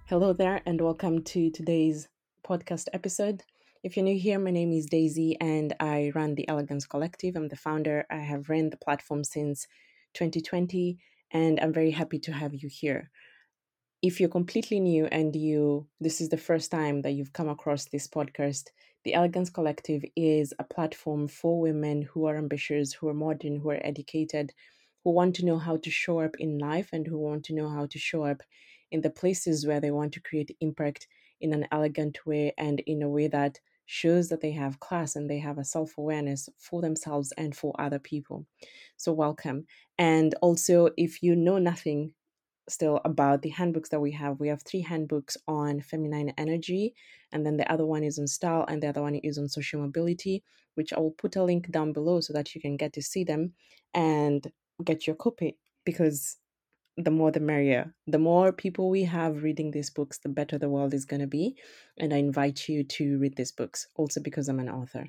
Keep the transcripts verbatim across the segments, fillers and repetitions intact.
Hello there, and welcome to today's podcast episode. If you're new here, my name is Daisy, and I run the Elegance Collective. I'm the founder. I have ran the platform since twenty twenty, and I'm very happy to have you here. If you're completely new and you this is the first time that you've come across this podcast, the Elegance Collective is a platform for women who are ambitious, who are modern, who are educated, who want to know how to show up in life and who want to know how to show up in the places where they want to create impact in an elegant way and in a way that shows that they have class and they have a self-awareness for themselves and for other people. So welcome. And also, if you know nothing still about the handbooks that we have. We have three handbooks on feminine energy, and then the other one is on style, and the other one is on social mobility, which I will put a link down below so that you can get to see them and get your copy because the more the merrier. The more people we have reading these books, the better the world is going to be. And I invite you to read these books also because I'm an author.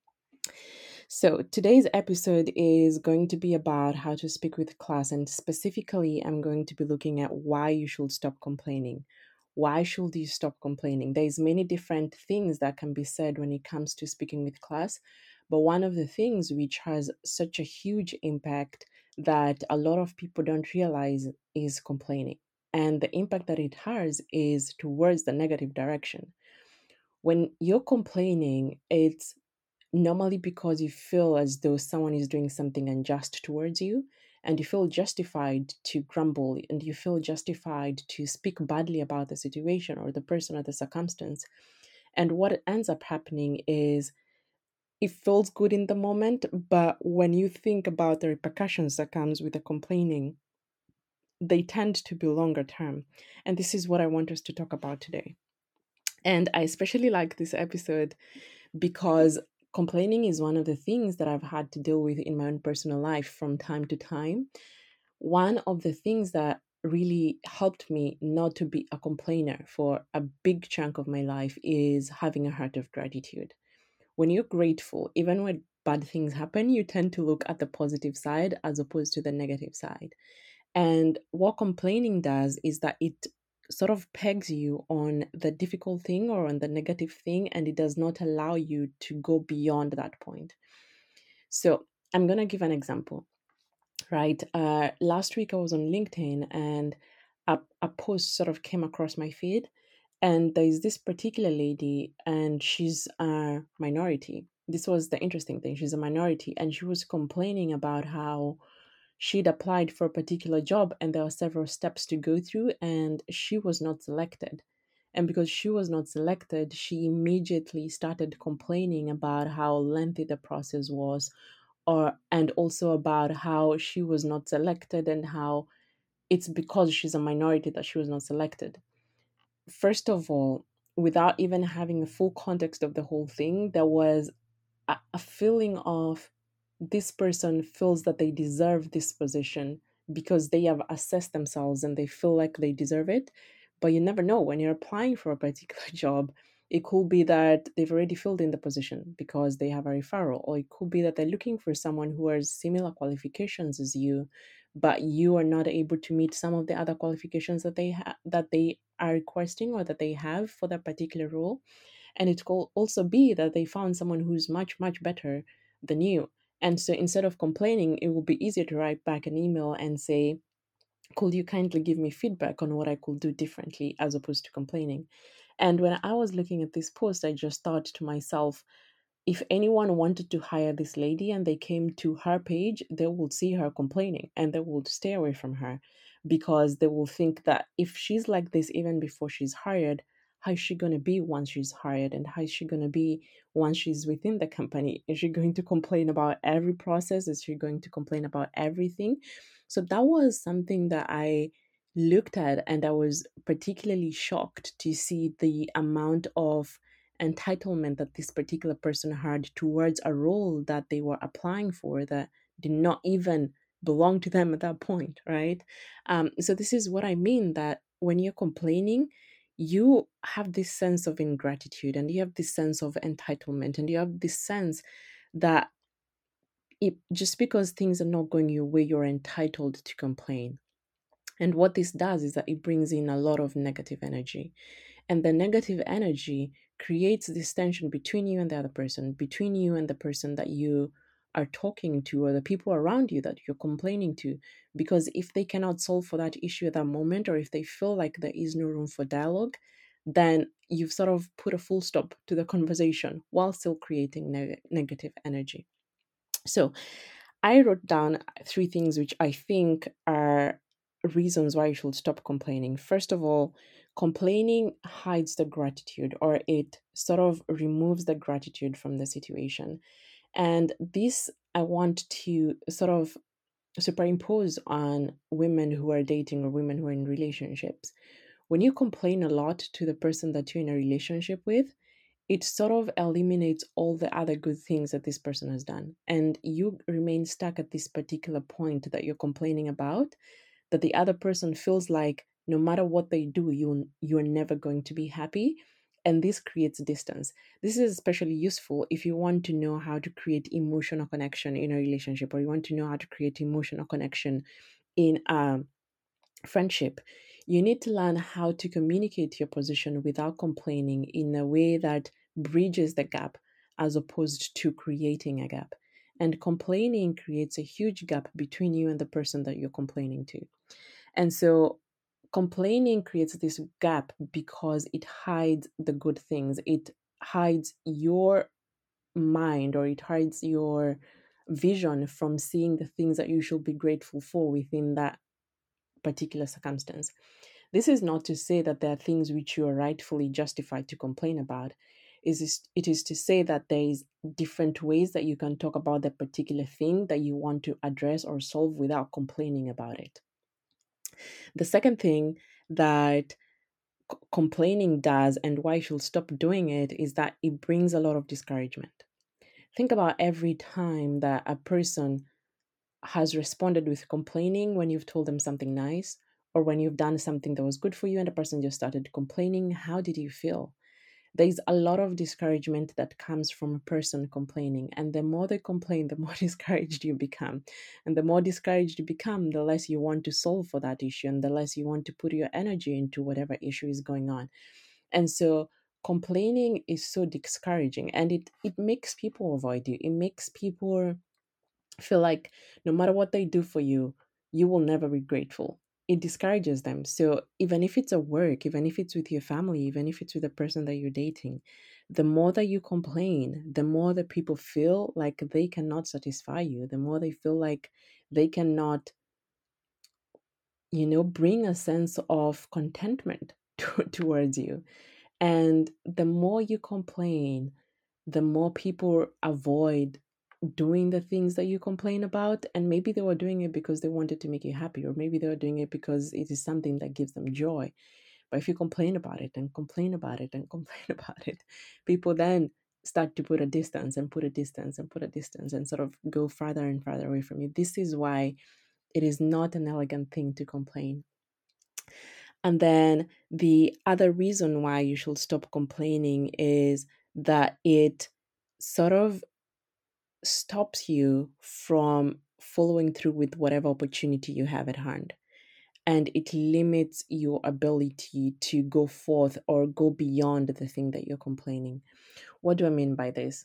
So, today's episode is going to be about how to speak with class, and specifically, I'm going to be looking at why you should stop complaining. Why should you stop complaining? There's many different things that can be said when it comes to speaking with class, but one of the things which has such a huge impact that a lot of people don't realize is complaining. And the impact that it has is towards the negative direction. When you're complaining, it's normally because you feel as though someone is doing something unjust towards you, and you feel justified to grumble, and you feel justified to speak badly about the situation or the person or the circumstance. And what ends up happening is it feels good in the moment, but when you think about the repercussions that comes with the complaining, they tend to be longer term. And this is what I want us to talk about today. And I especially like this episode because complaining is one of the things that I've had to deal with in my own personal life from time to time. One of the things that really helped me not to be a complainer for a big chunk of my life is having a heart of gratitude. When you're grateful, even when bad things happen, you tend to look at the positive side as opposed to the negative side. And what complaining does is that it sort of pegs you on the difficult thing or on the negative thing, and it does not allow you to go beyond that point. So I'm going to give an example, right? Uh, last week I was on LinkedIn and a, a post sort of came across my feed. And there's this particular lady, and she's a minority. This was the interesting thing. She's a minority, and she was complaining about how she'd applied for a particular job and there were several steps to go through and she was not selected. And because she was not selected, she immediately started complaining about how lengthy the process was, or and also about how she was not selected and how it's because she's a minority that she was not selected. First of all, without even having a full context of the whole thing, there was a, a feeling of this person feels that they deserve this position because they have assessed themselves and they feel like they deserve it. But you never know when you're applying for a particular job. It could be that they've already filled in the position because they have a referral, or it could be that they're looking for someone who has similar qualifications as you, but you are not able to meet some of the other qualifications that they have that they are requesting or that they have for that particular role. And it could also be that they found someone who's much, much better than you. And so instead of complaining, it will be easier to write back an email and say, could you kindly give me feedback on what I could do differently as opposed to complaining? And when I was looking at this post, I just thought to myself, if anyone wanted to hire this lady and they came to her page, they would see her complaining and they would stay away from her because they will think that if she's like this even before she's hired, how is she going to be once she's hired, and how is she going to be once she's within the company? Is she going to complain about every process? Is she going to complain about everything? So that was something that I looked at, and I was particularly shocked to see the amount of entitlement that this particular person had towards a role that they were applying for that did not even belong to them at that point, right? Um, so this is what I mean, that when you're complaining, you have this sense of ingratitude and you have this sense of entitlement and you have this sense that it, just because things are not going your way, you're entitled to complain. And what this does is that it brings in a lot of negative energy. And the negative energy creates this tension between you and the other person, between you and the person that you are talking to, or the people around you that you're complaining to. Because if they cannot solve for that issue at that moment, or if they feel like there is no room for dialogue, then you've sort of put a full stop to the conversation while still creating neg- negative energy. So I wrote down three things which I think are reasons why you should stop complaining. First of all, complaining hides the gratitude, or it sort of removes the gratitude from the situation. And this I want to sort of superimpose on women who are dating or women who are in relationships. When you complain a lot to the person that you're in a relationship with, it sort of eliminates all the other good things that this person has done. And you remain stuck at this particular point that you're complaining about, that the other person feels like no matter what they do, you you're never going to be happy. And this creates distance. This is especially useful if you want to know how to create emotional connection in a relationship, or you want to know how to create emotional connection in a friendship. You need to learn how to communicate your position without complaining in a way that bridges the gap as opposed to creating a gap. And complaining creates a huge gap between you and the person that you're complaining to. And so complaining creates this gap because it hides the good things. It hides your mind, or it hides your vision from seeing the things that you should be grateful for within that particular circumstance. This is not to say that there are things which you are rightfully justified to complain about. It is, it is to say that there is different ways that you can talk about the particular thing that you want to address or solve without complaining about it. The second thing that c- complaining does, and why you should stop doing it, is that it brings a lot of discouragement. Think about every time that a person has responded with complaining when you've told them something nice, or when you've done something that was good for you and the person just started complaining. How did you feel? There's a lot of discouragement that comes from a person complaining, and the more they complain, the more discouraged you become. And the more discouraged you become, the less you want to solve for that issue, and the less you want to put your energy into whatever issue is going on. And so complaining is so discouraging, and it it makes people avoid you. It makes people feel like no matter what they do for you, you will never be grateful. It discourages them. So even if it's at work, even if it's with your family, even if it's with the person that you're dating, the more that you complain, the more that people feel like they cannot satisfy you, the more they feel like they cannot, you know, bring a sense of contentment to, towards you. And the more you complain, the more people avoid doing the things that you complain about. And maybe they were doing it because they wanted to make you happy, or maybe they were doing it because it is something that gives them joy. But if you complain about it and complain about it and complain about it, people then start to put a distance and put a distance and put a distance and sort of go farther and farther away from you. This is why it is not an elegant thing to complain. And then the other reason why you should stop complaining is that it sort of stops you from following through with whatever opportunity you have at hand. And it limits your ability to go forth or go beyond the thing that you're complaining. What do I mean by this?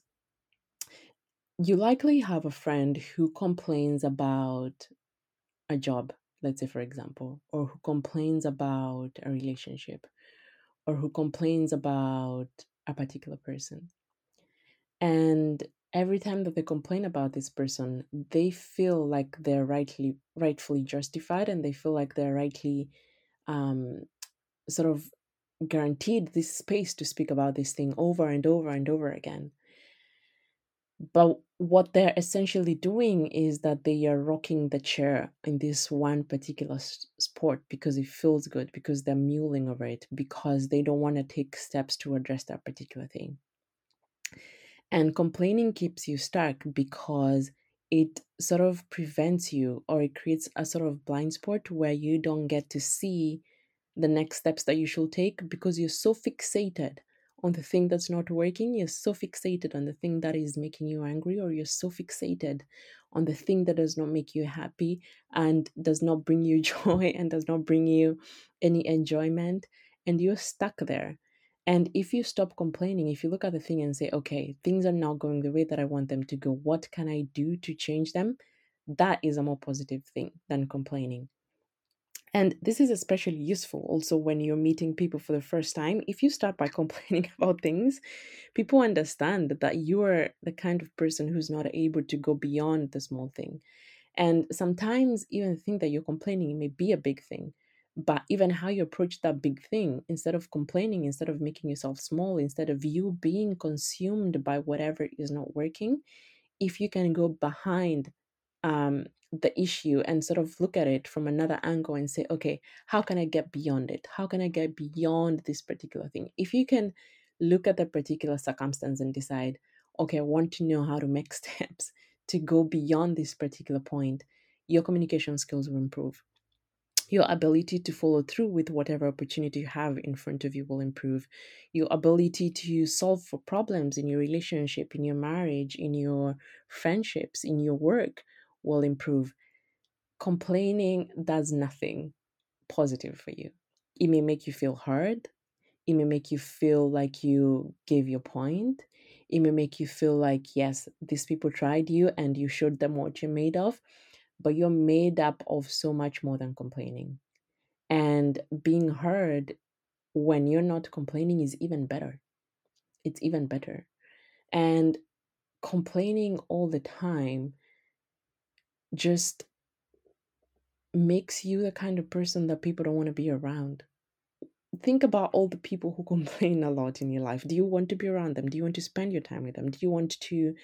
You likely have a friend who complains about a job, let's say, for example, or who complains about a relationship, or who complains about a particular person. And every time that they complain about this person, they feel like they're rightly rightfully justified, and they feel like they're rightly um, sort of guaranteed this space to speak about this thing over and over and over again. But what they're essentially doing is that they are rocking the chair in this one particular s- sport because it feels good, because they're mulling over it, because they don't want to take steps to address that particular thing. And complaining keeps you stuck because it sort of prevents you, or it creates a sort of blind spot where you don't get to see the next steps that you should take, because you're so fixated on the thing that's not working. You're so fixated on the thing that is making you angry, or you're so fixated on the thing that does not make you happy and does not bring you joy and does not bring you any enjoyment, and you're stuck there. And if you stop complaining, if you look at the thing and say, okay, things are not going the way that I want them to go, what can I do to change them? That is a more positive thing than complaining. And this is especially useful also when you're meeting people for the first time. If you start by complaining about things, people understand that you are the kind of person who's not able to go beyond the small thing. And sometimes even think that you're complaining may be a big thing. But even how you approach that big thing, instead of complaining, instead of making yourself small, instead of you being consumed by whatever is not working, if you can go behind um, the issue and sort of look at it from another angle and say, okay, how can I get beyond it? How can I get beyond this particular thing? If you can look at the particular circumstance and decide, okay, I want to know how to make steps to go beyond this particular point, your communication skills will improve. Your ability to follow through with whatever opportunity you have in front of you will improve. Your ability to solve for problems in your relationship, in your marriage, in your friendships, in your work will improve. Complaining does nothing positive for you. It may make you feel hurt. It may make you feel like you gave your point. It may make you feel like, yes, these people tried you and you showed them what you're made of, but you're made up of so much more than complaining. And being heard when you're not complaining is even better. It's even better. And complaining all the time just makes you the kind of person that people don't want to be around. Think about all the people who complain a lot in your life. Do you want to be around them? Do you want to spend your time with them? Do you want to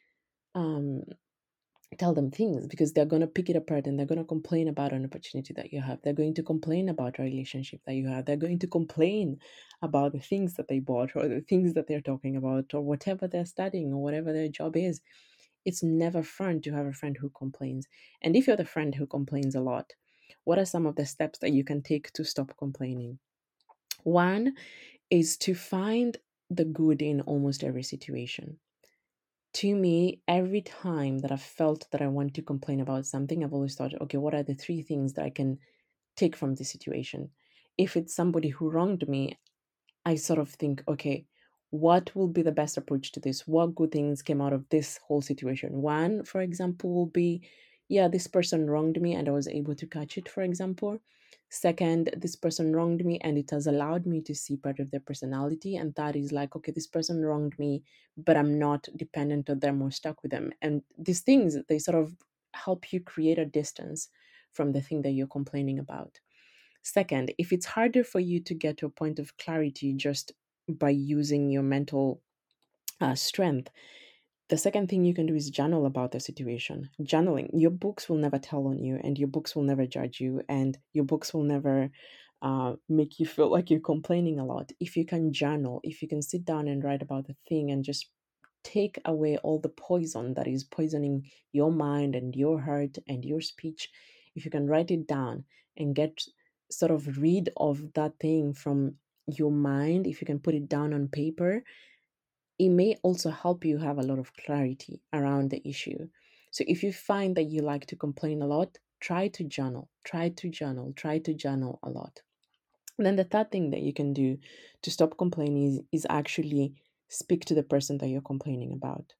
um tell them things? Because they're going to pick it apart and they're going to complain about an opportunity that you have. They're going to complain about a relationship that you have. They're going to complain about the things that they bought or the things that they're talking about or whatever they're studying or whatever their job is. It's never fun to have a friend who complains. And if you're the friend who complains a lot, what are some of the steps that you can take to stop complaining? One is to find the good in almost every situation. To me, every time that I've felt that I want to complain about something, I've always thought, okay, what are the three things that I can take from this situation? If it's somebody who wronged me, I sort of think, okay, what will be the best approach to this? What good things came out of this whole situation? One, for example, will be, yeah, this person wronged me and I was able to catch it, for example. Second, this person wronged me and it has allowed me to see part of their personality. And that is like, okay, this person wronged me, but I'm not dependent on them or stuck with them. And these things, they sort of help you create a distance from the thing that you're complaining about. Second, if it's harder for you to get to a point of clarity just by using your mental uh, strength, the second thing you can do is journal about the situation. Journaling, your books will never tell on you, and your books will never judge you, and your books will never uh, make you feel like you're complaining a lot. If you can journal, if you can sit down and write about the thing and just take away all the poison that is poisoning your mind and your heart and your speech, if you can write it down and get sort of rid of that thing from your mind, if you can put it down on paper, it may also help you have a lot of clarity around the issue. So if you find that you like to complain a lot, try to journal, try to journal, try to journal a lot. And then the third thing that you can do to stop complaining is, is actually speak to the person that you're complaining about.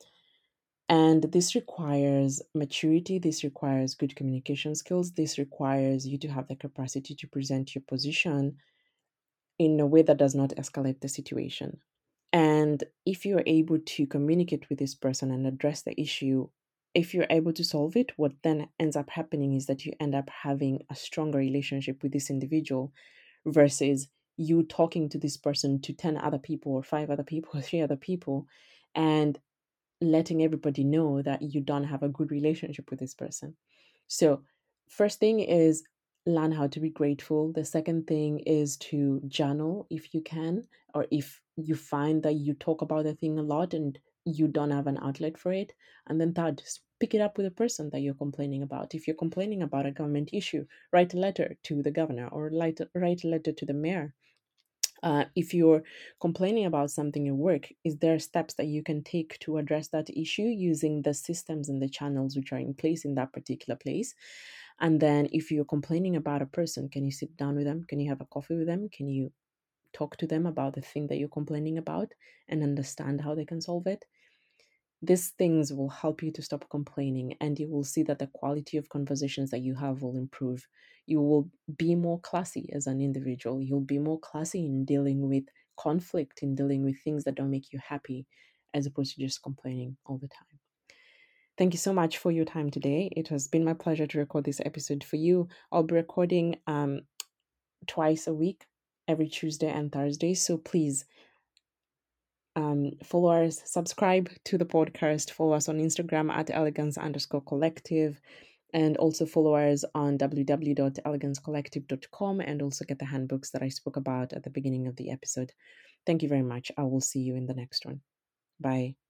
And this requires maturity, this requires good communication skills, this requires you to have the capacity to present your position in a way that does not escalate the situation. And if you're able to communicate with this person and address the issue, if you're able to solve it, what then ends up happening is that you end up having a stronger relationship with this individual versus you talking to this person to ten other people or five other people or three other people and letting everybody know that you don't have a good relationship with this person. So, first thing is learn how to be grateful. The second thing is to journal if you can, or if you find that you talk about the thing a lot and you don't have an outlet for it. And then third, just pick it up with the person that you're complaining about. If you're complaining about a government issue, write a letter to the governor or write, write a letter to the mayor. Uh, if you're complaining about something at work, is there steps that you can take to address that issue using the systems and the channels which are in place in that particular place? And then if you're complaining about a person, can you sit down with them? Can you have a coffee with them? Can you talk to them about the thing that you're complaining about and understand how they can solve it? These things will help you to stop complaining, and you will see that the quality of conversations that you have will improve. You will be more classy as an individual. You'll be more classy in dealing with conflict, in dealing with things that don't make you happy, as opposed to just complaining all the time. Thank you so much for your time today. It has been my pleasure to record this episode for you. I'll be recording um, twice a week, every Tuesday and Thursday. So please um, follow us, subscribe to the podcast, follow us on Instagram at elegance underscore collective, and also follow us on w w w dot elegance collective dot com, and also get the handbooks that I spoke about at the beginning of the episode. Thank you very much. I will see you in the next one. Bye.